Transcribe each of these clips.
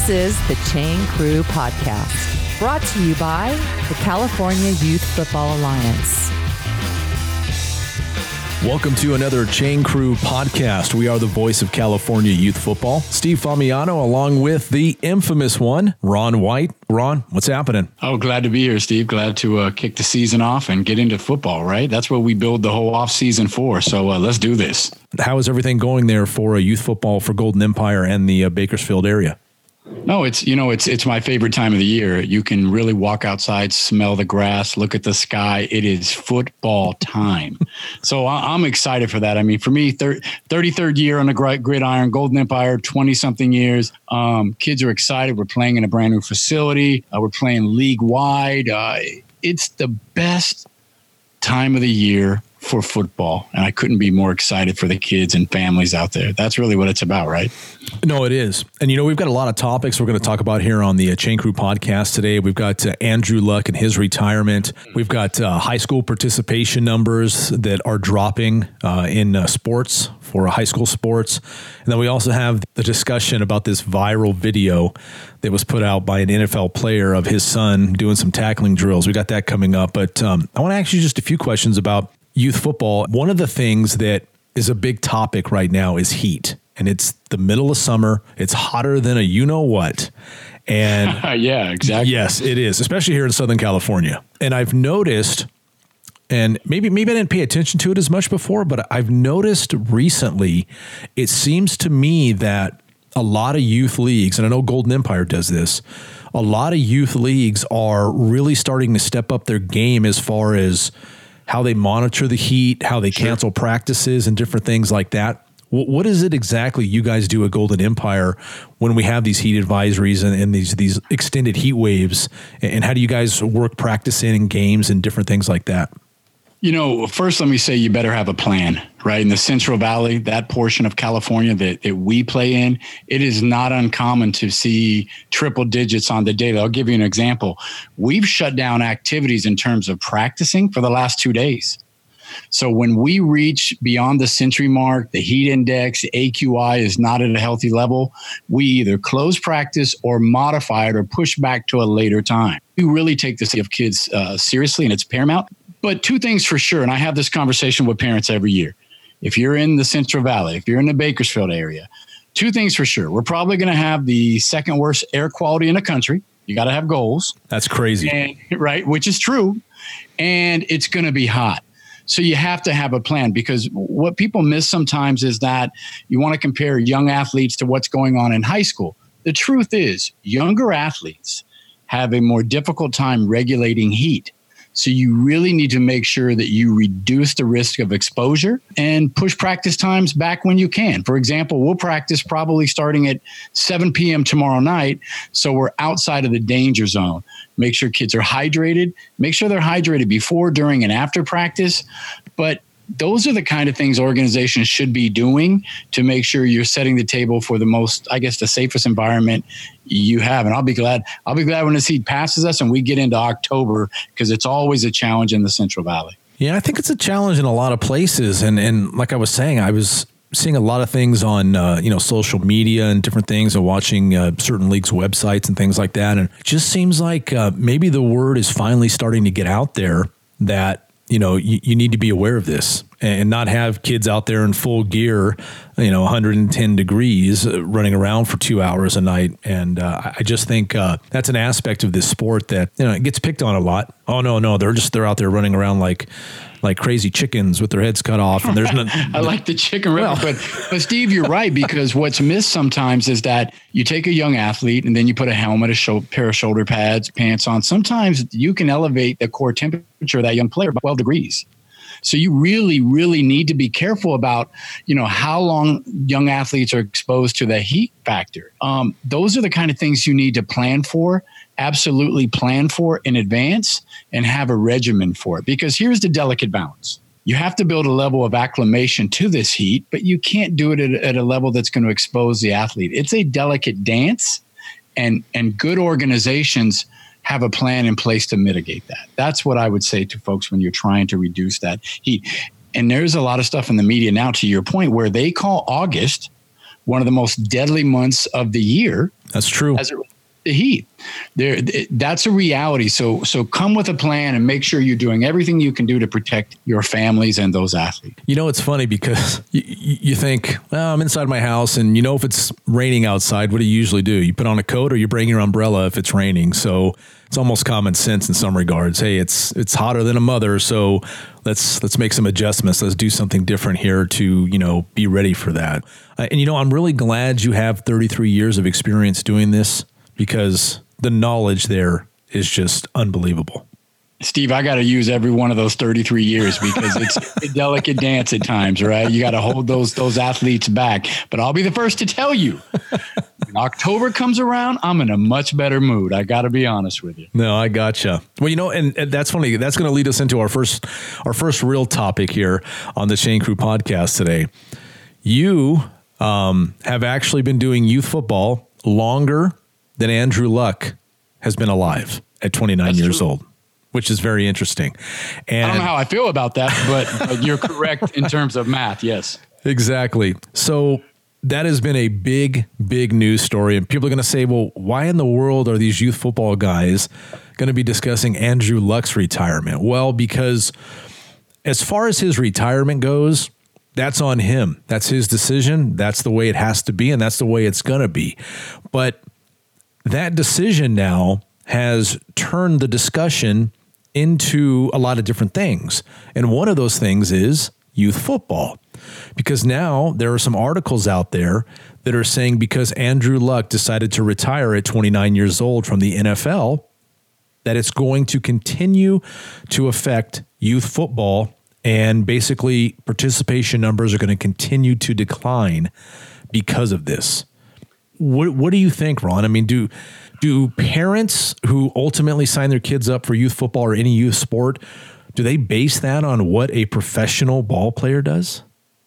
This is the Chain Crew Podcast, brought to you by the California Youth Football Alliance. Welcome to another Chain Crew Podcast. We are the voice of California youth football. Steve Famiano, along with the infamous one, Ron White. Ron, what's happening? Oh, glad to be here, Steve. Glad to kick the season off and get into football, right? That's what we build the whole off season for. So let's do this. How is everything going there for youth football for Golden Empire and the Bakersfield area? No, it's my favorite time of the year. You can really walk outside, smell the grass, look at the sky. It is football time. So I'm excited for that. I mean, for me, 33rd year on the gridiron, Golden Empire, 20-something years. Kids are excited. We're playing in a brand new facility. We're playing league-wide. It's the best time of the year for football, and I couldn't be more excited for the kids and families out there. That's really what it's about, right? No, it is. And, we've got a lot of topics we're going to talk about here on the Chain Crew Podcast today. We've got Andrew Luck and his retirement. We've got high school participation numbers that are dropping in sports for high school sports. And then we also have the discussion about this viral video that was put out by an NFL player of his son doing some tackling drills. We got that coming up. But I want to ask you just a few questions about youth football. One of the things that is a big topic right now is heat. And it's the middle of summer. It's hotter than a you-know-what. And yeah, exactly. Yes, it is, especially here in Southern California. And I've noticed, and maybe I didn't pay attention to it as much before, but I've noticed recently, it seems to me that a lot of youth leagues, and I know Golden Empire does this, a lot of youth leagues are really starting to step up their game as far as how they monitor the heat, how they cancel practices and different things like that. What is it exactly you guys do at Golden Empire when we have these heat advisories and these extended heat waves? And how do you guys work practicing in games and different things like that? First, let me say you better have a plan, right? In the Central Valley, that portion of California that we play in, it is not uncommon to see triple digits on the daily. I'll give you an example. We've shut down activities in terms of practicing for the last 2 days. So when we reach beyond the century mark, the heat index, the AQI is not at a healthy level, we either close practice or modify it or push back to a later time. We really take the safety of kids seriously, and it's paramount. But two things for sure, and I have this conversation with parents every year. If you're in the Central Valley, if you're in the Bakersfield area, two things for sure. We're probably going to have the second worst air quality in the country. You got to have goals. That's crazy. Right, which is true. And it's going to be hot. So you have to have a plan, because what people miss sometimes is that you want to compare young athletes to what's going on in high school. The truth is, younger athletes have a more difficult time regulating heat. So you really need to make sure that you reduce the risk of exposure and push practice times back when you can. For example, we'll practice probably starting at 7 p.m. tomorrow night, so we're outside of the danger zone. Make sure kids are hydrated. Make sure they're hydrated before, during, and after practice. But those are the kind of things organizations should be doing to make sure you're setting the table for the most, the safest environment you have. And I'll be glad when this heat passes us and we get into October, because it's always a challenge in the Central Valley. Yeah, I think it's a challenge in a lot of places. And like I was saying, I was seeing a lot of things on, social media and different things, and watching certain leagues' websites and things like that. And it just seems like maybe the word is finally starting to get out there that, you need to be aware of this and not have kids out there in full gear, 110 degrees running around for 2 hours a night. And I just think that's an aspect of this sport that, it gets picked on a lot. Oh, no, they're out there running around like crazy chickens with their heads cut off. And there's no, I like the chicken reference, but Steve, you're right, because what's missed sometimes is that you take a young athlete and then you put a helmet, pair of shoulder pads, pants on. Sometimes you can elevate the core temperature of that young player by 12 degrees. So you really, really need to be careful about, how long young athletes are exposed to the heat factor. Those are the kind of things you need to plan for. Absolutely plan for in advance and have a regimen for it, because here's the delicate balance. You have to build a level of acclimation to this heat, but you can't do it at a level that's going to expose the athlete. It's a delicate dance, and good organizations have a plan in place to mitigate that. That's what I would say to folks when you're trying to reduce that heat. And there's a lot of stuff in the media now, to your point, where they call August one of the most deadly months of the year. That's true. As it relates to heat. That's a reality. So come with a plan and make sure you're doing everything you can do to protect your families and those athletes. You know, it's funny because you think, well, I'm inside my house, and if it's raining outside, what do you usually do? You put on a coat, or you bring your umbrella if it's raining. So it's almost common sense in some regards. Hey, it's hotter than a mother, so let's make some adjustments. Let's do something different here to be ready for that. And I'm really glad you have 33 years of experience doing this, because the knowledge there is just unbelievable. Steve, I got to use every one of those 33 years because it's a delicate dance at times, right? You got to hold those athletes back. But I'll be the first to tell you, when October comes around, I'm in a much better mood. I got to be honest with you. No, I gotcha. Well, and that's funny. That's going to lead us into our first real topic here on the Chain Crew podcast today. You have actually been doing youth football longer than Andrew Luck has been alive at 29 years old, which is very interesting. And I don't know how I feel about that, but you're correct in terms of math. Yes, exactly. So that has been a big, big news story. And people are going to say, well, why in the world are these youth football guys going to be discussing Andrew Luck's retirement? Well, because as far as his retirement goes, that's on him. That's his decision. That's the way it has to be, and that's the way it's going to be. But that decision now has turned the discussion into a lot of different things. And one of those things is youth football. Because now there are some articles out there that are saying because Andrew Luck decided to retire at 29 years old from the NFL, that it's going to continue to affect youth football, and basically participation numbers are going to continue to decline because of this. What do you think, Ron? I mean, do parents who ultimately sign their kids up for youth football or any youth sport, do they base that on what a professional ball player does?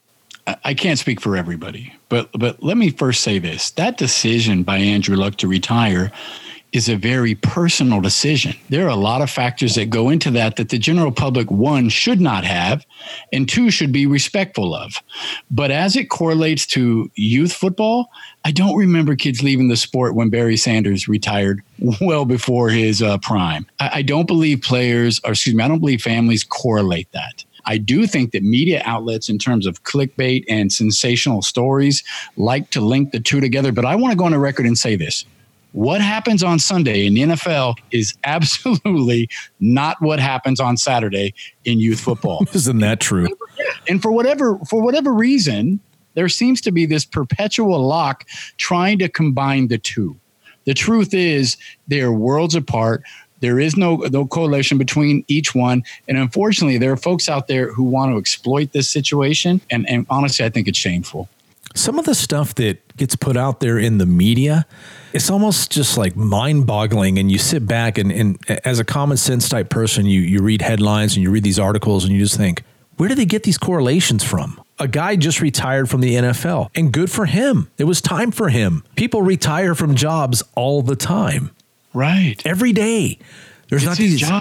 I can't speak for everybody, but let me first say this. That decision by Andrew Luck to retire is a very personal decision. There are a lot of factors that go into that the general public, one, should not have, and two, should be respectful of. But as it correlates to youth football, I don't remember kids leaving the sport when Barry Sanders retired well before his prime. I don't believe I don't believe families correlate that. I do think that media outlets, in terms of clickbait and sensational stories, like to link the two together. But I want to go on the record and say this. What happens on Sunday in the NFL is absolutely not what happens on Saturday in youth football. Isn't that true? And for whatever reason, there seems to be this perpetual lock trying to combine the two. The truth is they are worlds apart. There is no correlation between each one. And unfortunately, there are folks out there who want to exploit this situation. And honestly, I think it's shameful. Some of the stuff that gets put out there in the media, it's almost just like mind-boggling. And you sit back and as a common sense type person, you read headlines and you read these articles and you just think, where do they get these correlations from? A guy just retired from the NFL, and good for him. It was time for him. People retire from jobs all the time. Right. Every day. There's it's not his these job.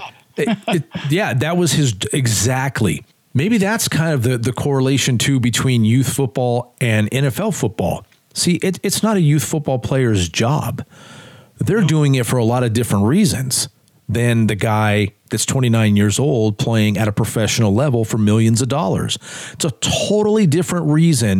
Yeah, that was his exactly. Maybe that's kind of the correlation too between youth football and NFL football. See, it's not a youth football player's job. They're doing it for a lot of different reasons than the guy that's 29 years old playing at a professional level for millions of dollars. It's a totally different reason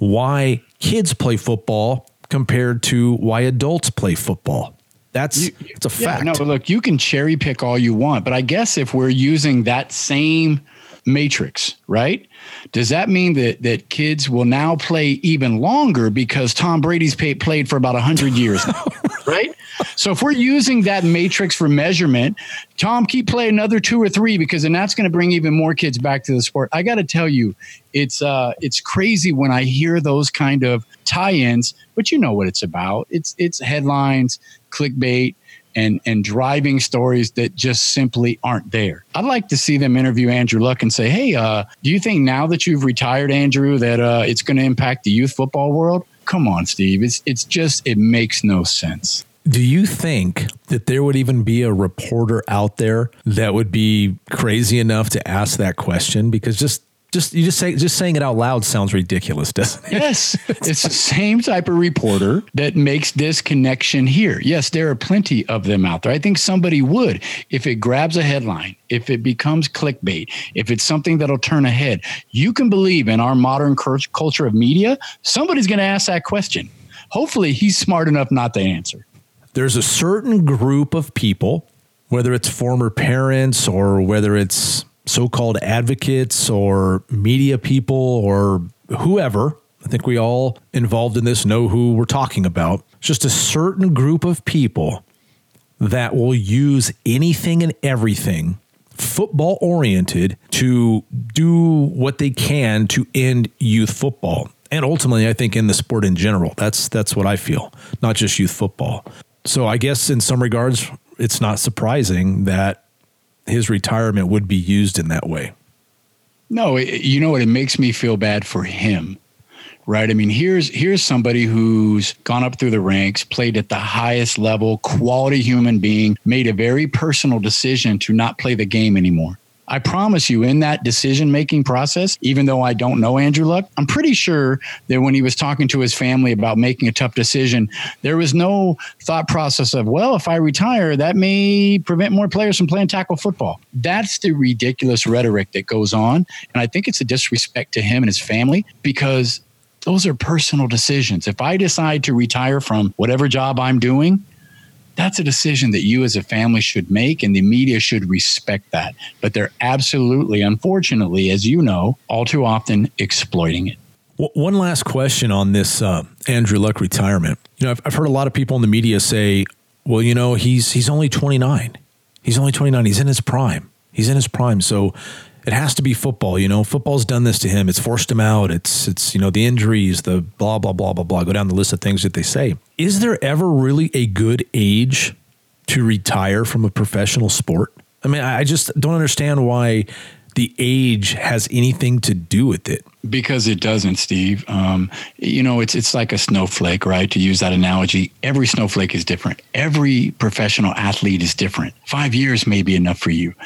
why kids play football compared to why adults play football. It's a fact. No, look, you can cherry pick all you want, but I guess if we're using that same matrix, right? Does that mean that kids will now play even longer because Tom Brady's played for about 100 years now, right? So if we're using that matrix for measurement, Tom, keep playing another 2 or 3 because then that's going to bring even more kids back to the sport. I got to tell you, it's crazy when I hear those kind of tie-ins, but you know what it's about. It's headlines, clickbait, and driving stories that just simply aren't there. I'd like to see them interview Andrew Luck and say, hey, do you think now that you've retired, Andrew, that it's going to impact the youth football world? Come on, Steve. It makes no sense. Do you think that there would even be a reporter out there that would be crazy enough to ask that question? Because just Just saying it out loud sounds ridiculous, doesn't it? Yes, it's the same type of reporter that makes this connection here. Yes, there are plenty of them out there. I think somebody would, if it grabs a headline, if it becomes clickbait, if it's something that'll turn a head. You can believe in our modern culture of media, somebody's going to ask that question. Hopefully, he's smart enough not to answer. There's a certain group of people, whether it's former parents or whether it's so-called advocates or media people or whoever. I think we all involved in this know who we're talking about. It's just a certain group of people that will use anything and everything football oriented to do what they can to end youth football. And ultimately, I think in the sport in general, that's what I feel, not just youth football. So I guess in some regards, it's not surprising that his retirement would be used in that way. No, you know what? It makes me feel bad for him, right? I mean, here's somebody who's gone up through the ranks, played at the highest level, quality human being, made a very personal decision to not play the game anymore. I promise you, in that decision-making process, even though I don't know Andrew Luck, I'm pretty sure that when he was talking to his family about making a tough decision, there was no thought process of, well, if I retire, that may prevent more players from playing tackle football. That's the ridiculous rhetoric that goes on. And I think it's a disrespect to him and his family because those are personal decisions. If I decide to retire from whatever job I'm doing, that's a decision that you as a family should make, and the media should respect that. But they're absolutely, unfortunately, as you know, all too often exploiting it. One last question on this Andrew Luck retirement. You know, I've heard a lot of people in the media say, well, you know, he's only 29. He's only 29. He's in his prime. So it has to be football. You know, football's done this to him. It's forced him out. It's you know, the injuries, the blah, blah, blah, blah, blah. Go down the list of things that they say. Is there ever really a good age to retire from a professional sport? I mean, I just don't understand why the age has anything to do with it. Because it doesn't, Steve. You know, it's like a snowflake, right? To use that analogy, every snowflake is different. Every professional athlete is different. 5 years may be enough for you.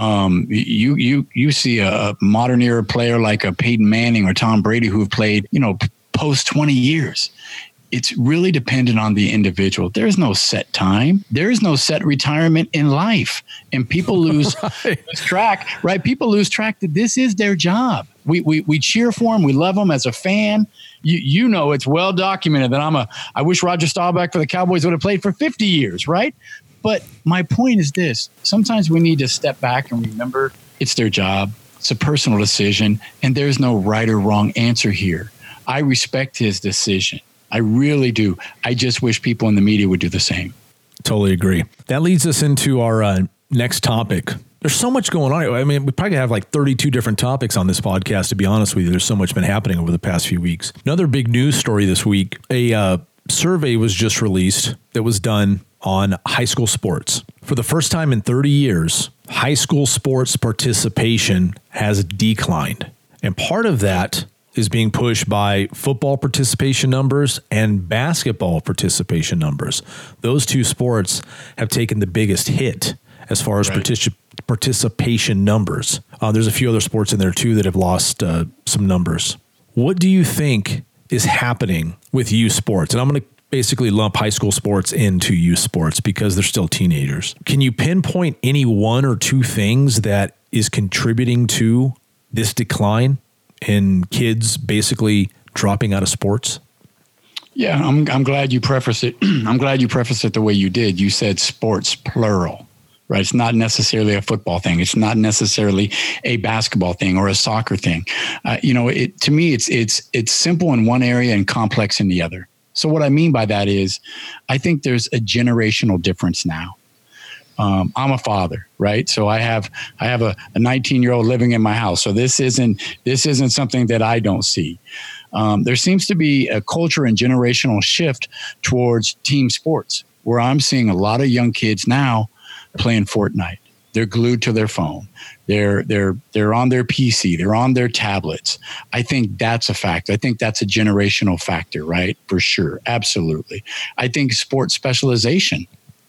You see a modern era player like a Peyton Manning or Tom Brady who have played, you know, post 20 years. It's really dependent on the individual. There's no set time. There is no set retirement in life. And people lose track, right? People lose track that this is their job. We cheer for them. We love them as a fan. You know, it's well documented that I wish Roger Staubach for the Cowboys would have played for 50 years, right? But my point is this. Sometimes we need to step back and remember it's their job. It's a personal decision. And there's no right or wrong answer here. I respect his decision. I really do. I just wish people in the media would do the same. Totally agree. That leads us into our next topic. There's so much going on. I mean, we probably have like 32 different topics on this podcast, to be honest with you. There's so much been happening over the past few weeks. Another big news story this week, a survey was just released that was done on high school sports. For the first time in 30 years, high school sports participation has declined. And part of that is being pushed by football participation numbers and basketball participation numbers. Those two sports have taken the biggest hit as far as participation numbers. There's a few other sports in there too that have lost some numbers. What do you think is happening with youth sports? And I'm going to basically lump high school sports into youth sports because they're still teenagers. Can you pinpoint any one or two things that is contributing to this decline in kids basically dropping out of sports? Yeah, I'm glad you preface it. I'm glad you preface it the way you did. You said sports plural, right? It's not necessarily a football thing. It's not necessarily a basketball thing or a soccer thing. You know, to me, it's simple in one area and complex in the other. So what I mean by that is, I think there's a generational difference now. I'm a father, right? So I have a 19-year-old living in my house. So this isn't something that I don't see. There seems to be a culture and generational shift towards team sports, where I'm seeing a lot of young kids now playing Fortnite. They're glued to their phone. They're on their PC. They're on their tablets. I think that's a fact. I think that's a generational factor, right? For sure. Absolutely. I think sports specialization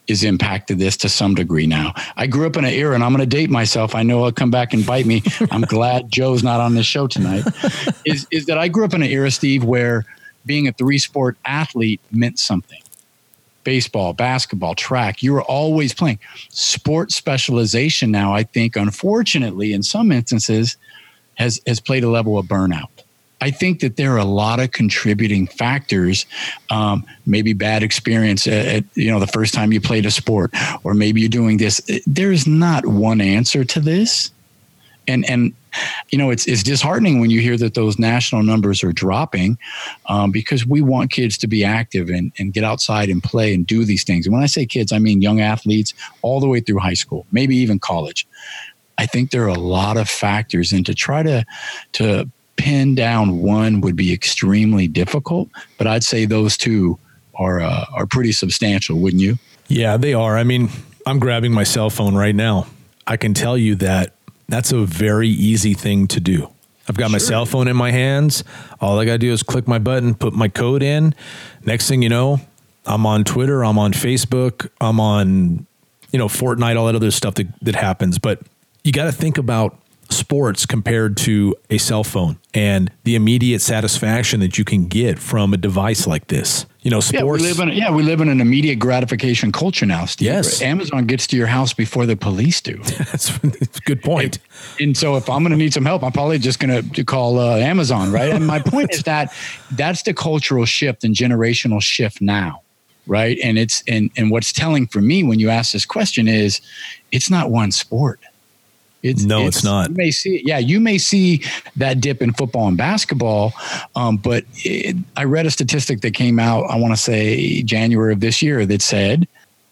is impacted this to some degree now. I grew up in an era, and I'm going to date myself. I know I'll come back and bite me. I'm glad Joe's not on this show tonight. Is that I grew up in an era, Steve, where being a 3-sport athlete meant something. Baseball, basketball, track, you were always playing. Sport specialization now, I think, unfortunately, in some instances, has played a level of burnout. I think that there are a lot of contributing factors, maybe bad experience at the first time you played a sport, or maybe you're doing this. There's not one answer to this. And it's disheartening when you hear that those national numbers are dropping, because we want kids to be active and get outside and play and do these things. And when I say kids, I mean young athletes all the way through high school, maybe even college. I think there are a lot of factors, and to try to pin down one would be extremely difficult, but I'd say those two are pretty substantial, wouldn't you? Yeah, they are. I mean, I'm grabbing my cell phone right now. I can tell you that's a very easy thing to do. I've got my cell phone in my hands. All I got to do is click my button, put my code in. Next thing you know, I'm on Twitter, I'm on Facebook, I'm on, Fortnite, all that other stuff that happens. But you got to think about sports compared to a cell phone and the immediate satisfaction that you can get from a device like this. Sports. We live in an immediate gratification culture now, Steve. Yes. Amazon gets to your house before the police do. That's a good point. And so if I'm going to need some help, I'm probably just going to call Amazon, right? And my point is that's the cultural shift and generational shift now, right? And and what's telling for me when you ask this question is it's not one sport. It's not. You may see it. Yeah, you may see that dip in football and basketball, but I read a statistic that came out, I want to say January of this year, that said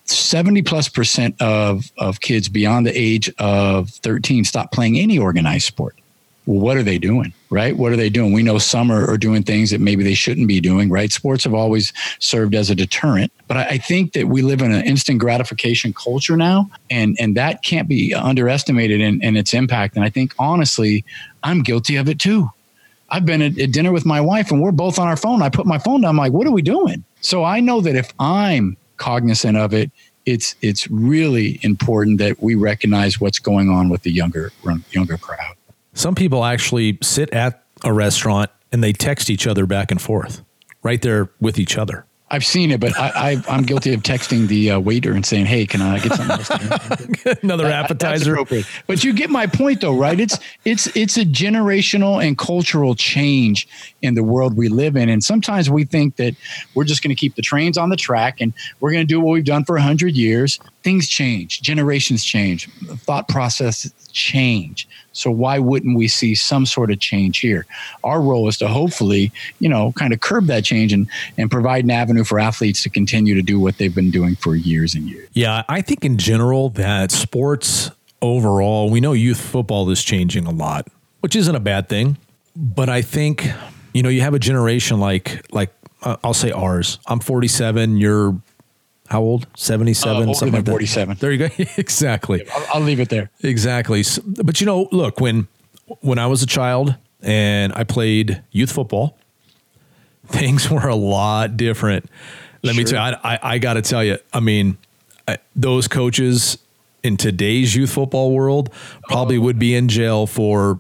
70+% of kids beyond the age of 13 stop playing any organized sport. Well, what are they doing, right? What are they doing? We know some are doing things that maybe they shouldn't be doing, right? Sports have always served as a deterrent. But I think that we live in an instant gratification culture now, and that can't be underestimated in its impact. And I think, honestly, I'm guilty of it too. I've been at dinner with my wife, and we're both on our phone. I put my phone down. I'm like, what are we doing? So I know that if I'm cognizant of it, it's really important that we recognize what's going on with the younger crowd. Some people actually sit at a restaurant and they text each other back and forth right there with each other. I've seen it, but I'm guilty of texting the waiter and saying, "Hey, can I get something else?" Another appetizer. But you get my point, though, right? It's a generational and cultural change in the world we live in, and sometimes we think that we're just going to keep the trains on the track and we're going to do what we've done for 100 years. Things change, generations change, thought process change. So why wouldn't we see some sort of change here? Our role is to hopefully, kind of curb that change and provide an avenue for athletes to continue to do what they've been doing for years and years. Yeah, I think in general that sports overall, we know youth football is changing a lot, which isn't a bad thing. But I think, you have a generation like I'll say ours. I'm 47. You're how old? 77? Older something than like that. 47. There you go. Exactly. I'll leave it there. Exactly. But look, when I was a child and I played youth football, things were a lot different. Let me tell you, I got to tell you, I mean, those coaches in today's youth football world probably would be in jail for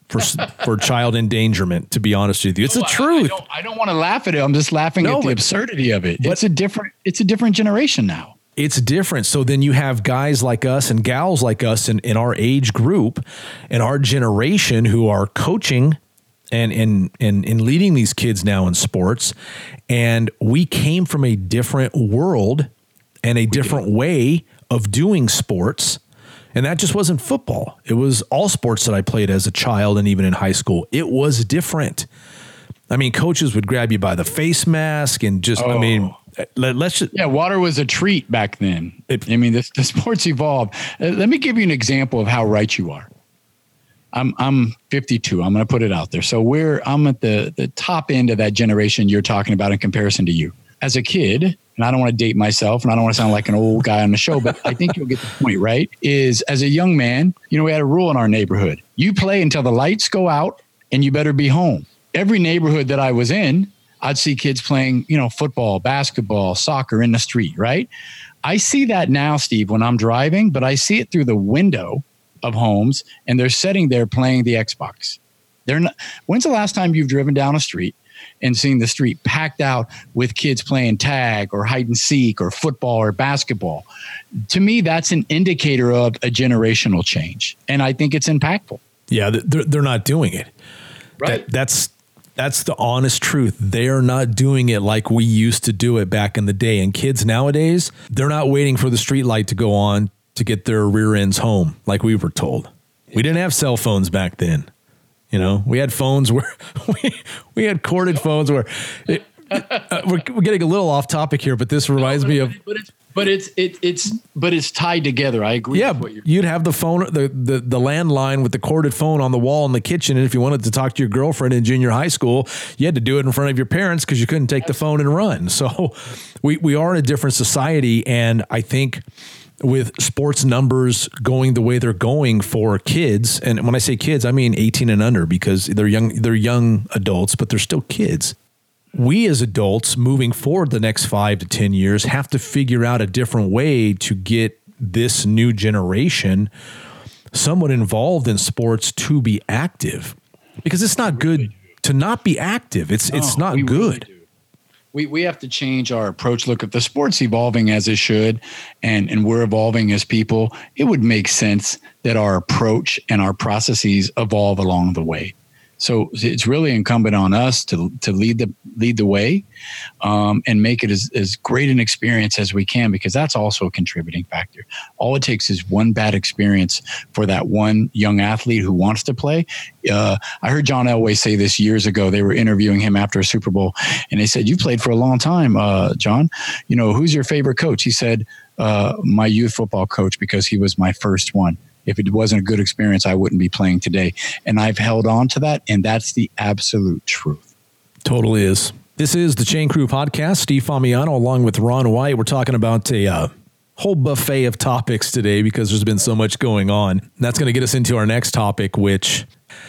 child endangerment, to be honest with you. It's the truth. I don't want to laugh at it. I'm just laughing at the absurdity of it. It's a different generation now. It's different. So then you have guys like us and gals like us in our age group and our generation who are coaching and leading these kids now in sports. And we came from a different world and a different way of doing sports. And that just wasn't football. It was all sports that I played as a child and even in high school. It was different. I mean, coaches would grab you by the face mask and just, let's just. Yeah, water was a treat back then. The sports evolved. Let me give you an example of how right you are. I'm 52. I'm going to put it out there. So I'm at the top end of that generation you're talking about in comparison to you. As a kid, and I don't want to date myself and I don't want to sound like an old guy on the show, but I think you'll get the point, right? Is as a young man, we had a rule in our neighborhood. You play until the lights go out and you better be home. Every neighborhood that I was in, I'd see kids playing, football, basketball, soccer in the street, right? I see that now, Steve, when I'm driving, but I see it through the window of homes, and they're sitting there playing the Xbox. They're not. When's the last time you've driven down a street and seen the street packed out with kids playing tag or hide and seek or football or basketball? To me, that's an indicator of a generational change, and I think it's impactful. Yeah, they're not doing it. Right. That's the honest truth. They're not doing it like we used to do it back in the day. And kids nowadays, they're not waiting for the street light to go on to get their rear ends home like we were told. We didn't have cell phones back then. You know, we had phones where we had corded phones where we're getting a little off topic here, but this reminds me of. But it's tied together. I agree. Yeah, with what you're you'd have the phone, the landline with the corded phone on the wall in the kitchen, and if you wanted to talk to your girlfriend in junior high school, you had to do it in front of your parents because you couldn't take the phone and run. So we are in a different society, and I think with sports numbers going the way they're going for kids, and when I say kids, I mean 18 and under, because they're young adults, but they're still kids. We as adults moving forward the next 5 to 10 years have to figure out a different way to get this new generation somewhat involved in sports to be active, because it's not good to not be active. It's not good. We have to change our approach. Look, if the sport's evolving as it should, and we're evolving as people, it would make sense that our approach and our processes evolve along the way. So it's really incumbent on us to lead the way, and make it as great an experience as we can, because that's also a contributing factor. All it takes is one bad experience for that one young athlete who wants to play. I heard John Elway say this years ago. They were interviewing him after a Super Bowl, and they said, "You played for a long time, John. You know, who's your favorite coach?" He said, "My youth football coach, because he was my first one. If it wasn't a good experience, I wouldn't be playing today." And I've held on to that, and that's the absolute truth. Totally is. This is the Chain Crew Podcast. Steve Famiano along with Ron White. We're talking about a whole buffet of topics today because there's been so much going on. And that's going to get us into our next topic, which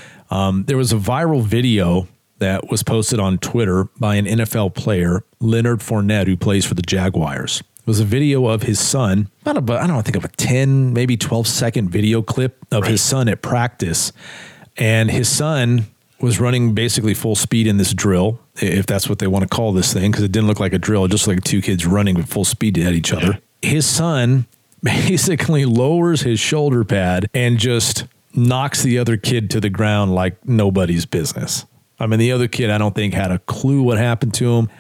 there was a viral video that was posted on Twitter by an NFL player, Leonard Fournette, who plays for the Jaguars. It was a video of his son, I think of a 10, maybe 12-second video clip of his son at practice. And his son was running basically full speed in this drill, if that's what they want to call this thing, because it didn't look like a drill, just like two kids running at full speed at each other. His son basically lowers his shoulder pad and just knocks the other kid to the ground like nobody's business. I mean, the other kid, I don't think, had a clue what happened to him.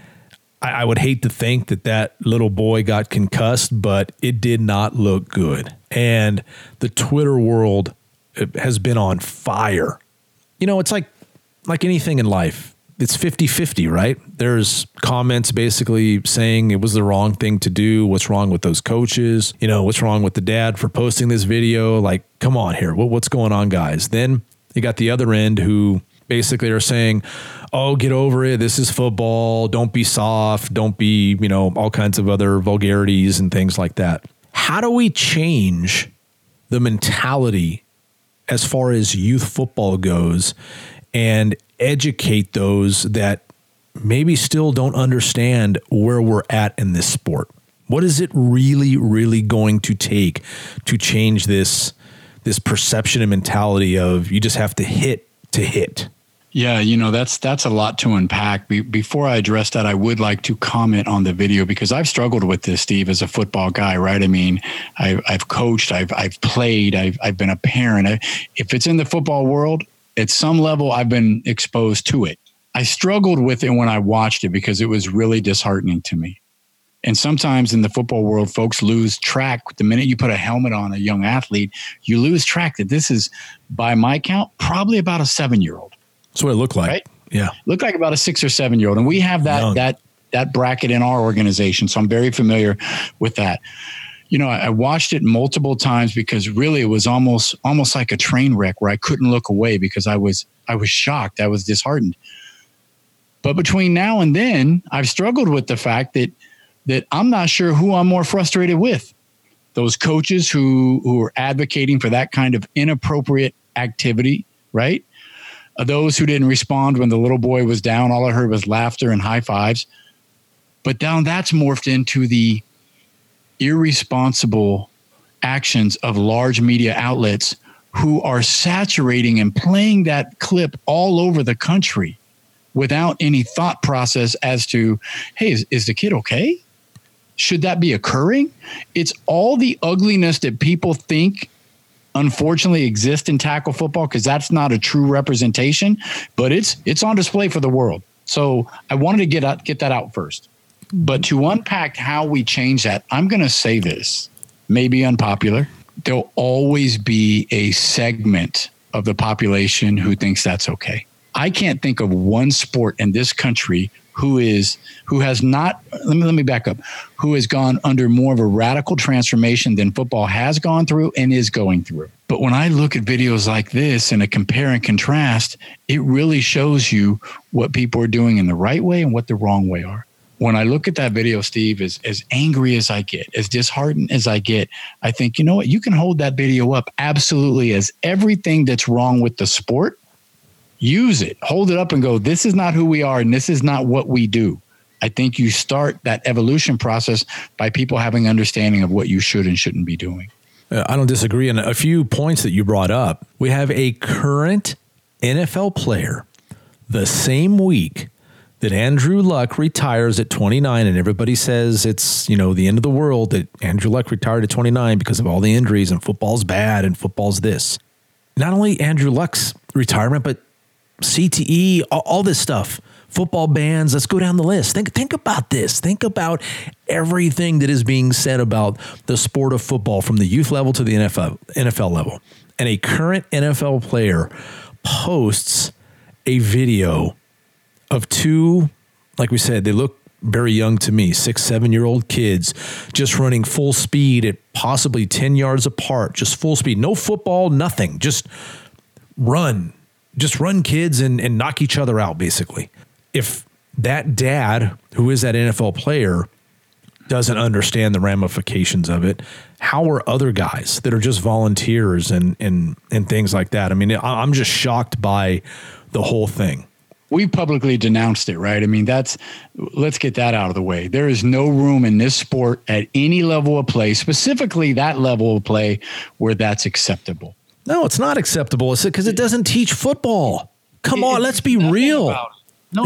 I would hate to think that little boy got concussed, but it did not look good. And the Twitter world has been on fire. You know, it's like anything in life. It's 50-50, right? There's comments basically saying it was the wrong thing to do. What's wrong with those coaches? You know, what's wrong with the dad for posting this video? Like, come on here. What's going on, guys? Then you got the other end who basically are saying, oh, get over it. This is football. Don't be soft. Don't be, all kinds of other vulgarities and things like that. How do we change the mentality as far as youth football goes and educate those that maybe still don't understand where we're at in this sport? What is it really, really going to take to change this perception and mentality of you just have to hit to hit? Yeah, that's a lot to unpack. Before I address that, I would like to comment on the video, because I've struggled with this, Steve, as a football guy, right? I mean, I've coached, I've played, I've been a parent. If it's in the football world, at some level, I've been exposed to it. I struggled with it when I watched it because it was really disheartening to me. And sometimes in the football world, folks lose track. The minute you put a helmet on a young athlete, you lose track that this is, by my count, probably about a 7-year-old. That's what it looked like. Right? Yeah. Looked like about a 6 or 7-year-old. And we have that bracket in our organization. So I'm very familiar with that. I watched it multiple times because really it was almost like a train wreck where I couldn't look away because I was shocked. I was disheartened. But between now and then, I've struggled with the fact that I'm not sure who I'm more frustrated with. Those coaches who are advocating for that kind of inappropriate activity, right? Those who didn't respond when the little boy was down. All I heard was laughter and high fives. But now that's morphed into irresponsible actions of large media outlets who are saturating and playing that clip all over the country without any thought process as to, hey, is the kid okay? Should that be occurring? It's all the ugliness that people think unfortunately exists in tackle football, because that's not a true representation, but it's on display for the world. So I wanted to get that out first. But to unpack how we change that, I'm going to say this, maybe unpopular. There'll always be a segment of the population who thinks that's okay. I can't think of one sport in this country who has not, let me back up, who has gone under more of a radical transformation than football has gone through and is going through. But when I look at videos like this and a compare and contrast, it really shows you what people are doing in the right way and what the wrong way are. When I look at that video, Steve, as angry as I get, as disheartened as I get, I think, you know what, you can hold that video up absolutely as everything that's wrong with the sport. Use it, hold it up and go, this is not who we are and this is not what we do. I think you start that evolution process by people having understanding of what you should and shouldn't be doing. I don't disagree. And a few points that you brought up. We have a current NFL player the same week that Andrew Luck retires at 29, and everybody says it's, the end of the world that Andrew Luck retired at 29 because of all the injuries and football's bad and football's this. Not only Andrew Luck's retirement, but CTE, all this stuff, football bans. Let's go down the list. Think about this. Think about everything that is being said about the sport of football from the youth level to the NFL level. And a current NFL player posts a video of two, like we said, they look very young to me, 6-7-year-old kids just running full speed at possibly 10 yards apart, just full speed, no football, nothing, just run kids and knock each other out, basically. If that dad, who is that NFL player, doesn't understand the ramifications of it, how are other guys that are just volunteers and things like that? I mean, I'm just shocked by the whole thing. We publicly denounced it, right? I mean, let's get that out of the way. There is no room in this sport at any level of play, specifically that level of play, where that's acceptable. No, it's not acceptable. It's because it doesn't teach football. Come on, let's be real. No,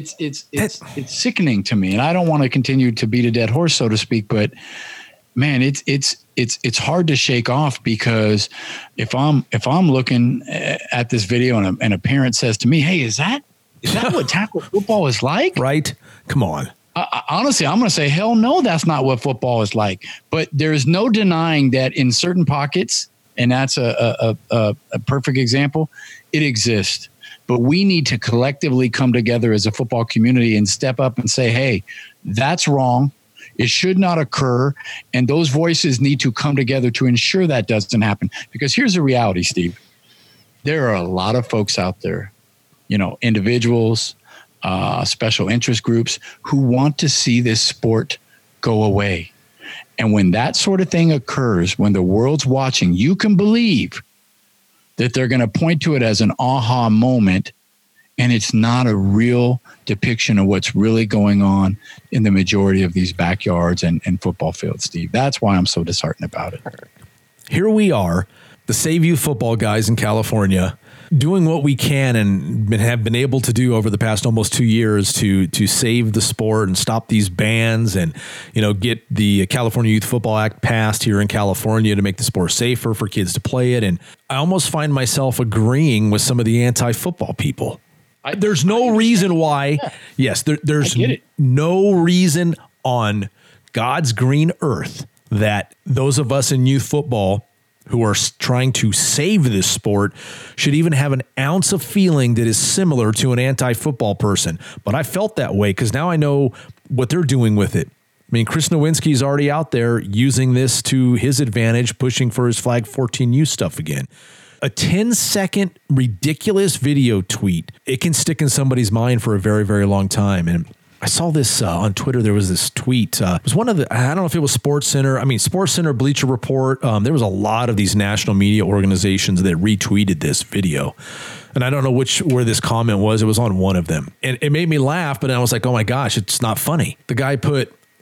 it's sickening to me, and I don't want to continue to beat a dead horse, so to speak. But man, it's hard to shake off, because if I'm looking at this video and a parent says to me, "Hey, is that what tackle football is like?" Right? Come on. Honestly, I'm going to say, hell no, that's not what football is like. But there's no denying that in certain pockets, and that's a perfect example, it exists. But we need to collectively come together as a football community and step up and say, hey, that's wrong. It should not occur. And those voices need to come together to ensure that doesn't happen. Because here's the reality, Steve. There are a lot of folks out there, individuals, special interest groups who want to see this sport go away. And when that sort of thing occurs, when the world's watching, you can believe that they're going to point to it as an aha moment, and it's not a real depiction of what's really going on in the majority of these backyards and football fields, Steve. That's why I'm so disheartened about it. Here we are, the Save Youth football guys in California, doing what we can and have been able to do over the past almost 2 years to save the sport and stop these bans and, get the California Youth Football Act passed here in California to make the sport safer for kids to play it. And I almost find myself agreeing with some of the anti-football people. There's no reason why. Yeah. Yes, there's no reason on God's green earth that those of us in youth football who are trying to save this sport should even have an ounce of feeling that is similar to an anti-football person. But I felt that way because now I know what they're doing with it. I mean, Chris Nowinski's already out there using this to his advantage, pushing for his Flag 14U stuff again. A 10-second ridiculous video tweet, it can stick in somebody's mind for a very, very long time. And I saw this on Twitter. There was this tweet. It was one of the, I don't know if it was SportsCenter, Bleacher Report. There was a lot of these national media organizations that retweeted this video. And I don't know where this comment was. It was on one of them. And it made me laugh, but I was like, oh my gosh, it's not funny. The guy put,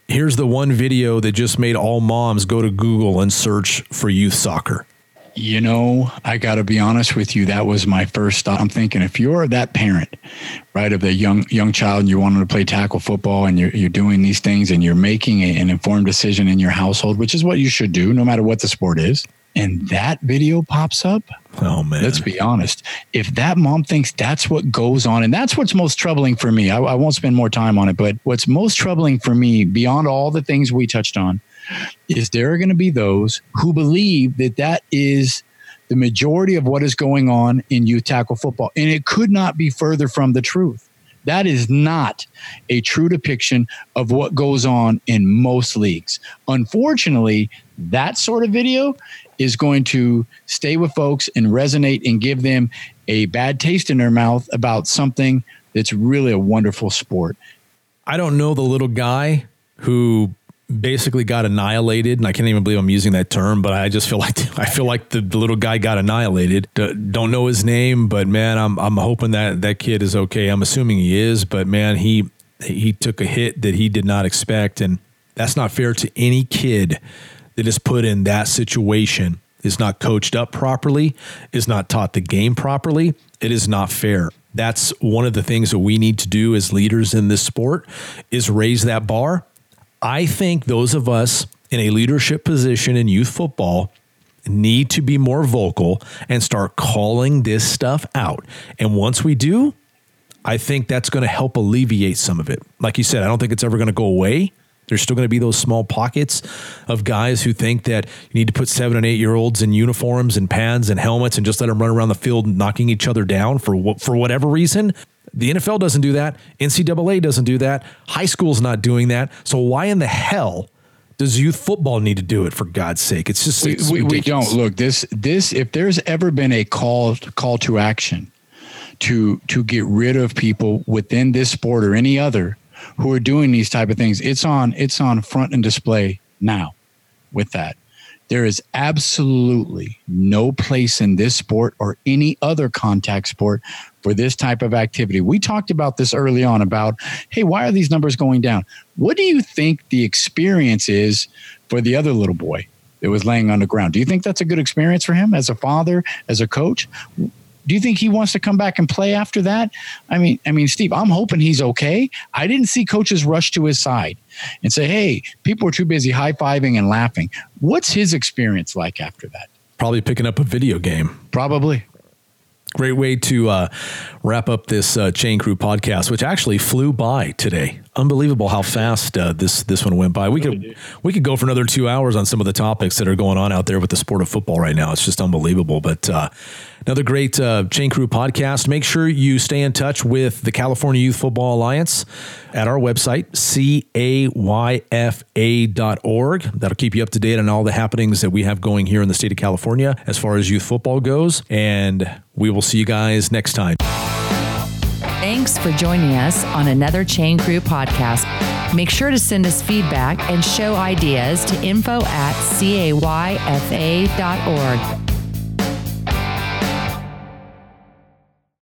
here's the one video that just made all moms go to Google and search for youth soccer. You know, I got to be honest with you. That was my first thought. I'm thinking, if you're that parent, right, of the young child, and you want them to play tackle football, and you're doing these things, and you're making an informed decision in your household, which is what you should do, no matter what the sport is, and that video pops up. Oh man, let's be honest. If that mom thinks that's what goes on, and that's what's most troubling for me, I won't spend more time on it, but what's most troubling for me, beyond all the things we touched on, is there are going to be those who believe that that is the majority of what is going on in youth tackle football. And it could not be further from the truth. That is not a true depiction of what goes on in most leagues. Unfortunately, that sort of video is going to stay with folks and resonate and give them a bad taste in their mouth about something that's really a wonderful sport. I don't know the little guy who basically got annihilated, and I can't even believe I'm using that term, but I just feel like the little guy got annihilated. Don't know his name, but man, I'm hoping that kid is okay. I'm assuming he is, but man, he took a hit that he did not expect, and that's not fair to any kid that is put in that situation, is not coached up properly, is not taught the game properly. It is not fair. That's one of the things that we need to do as leaders in this sport, is raise that bar. I think those of us in a leadership position in youth football need to be more vocal and start calling this stuff out. And once we do, I think that's going to help alleviate some of it. Like you said, I don't think it's ever going to go away. There's still going to be those small pockets of guys who think that you need to put 7 and 8 year olds in uniforms and pads and helmets and just let them run around the field knocking each other down for whatever reason. The NFL doesn't do that. NCAA doesn't do that. High school's not doing that. So why in the hell does youth football need to do it, for God's sake? It's just we don't. Look, this if there's ever been a call to action to get rid of people within this sport or any other who are doing these type of things, it's on front and display now with that. There is absolutely no place in this sport or any other contact sport for this type of activity. We talked about this early on about, hey, why are these numbers going down? What do you think the experience is for the other little boy that was laying on the ground? Do you think that's a good experience for him as a father, as a coach? Do you think he wants to come back and play after that? I mean, Steve, I'm hoping he's okay. I didn't see coaches rush to his side and say, hey, people are too busy high-fiving and laughing. What's his experience like after that? Probably picking up a video game. Probably. Great way to wrap up this Chain Crew podcast, which actually flew by today. Unbelievable how fast this one went by. We could go for another 2 hours on some of the topics that are going on out there with the sport of football right now. It's just unbelievable. But another great Chain Crew podcast. Make sure you stay in touch with the California Youth Football Alliance at our website, CAYFA.org. That'll keep you up to date on all the happenings that we have going here in the state of California as far as youth football goes. And we will see you guys next time. Thanks for joining us on another Chain Crew podcast. Make sure to send us feedback and show ideas to info@CAYFA.org.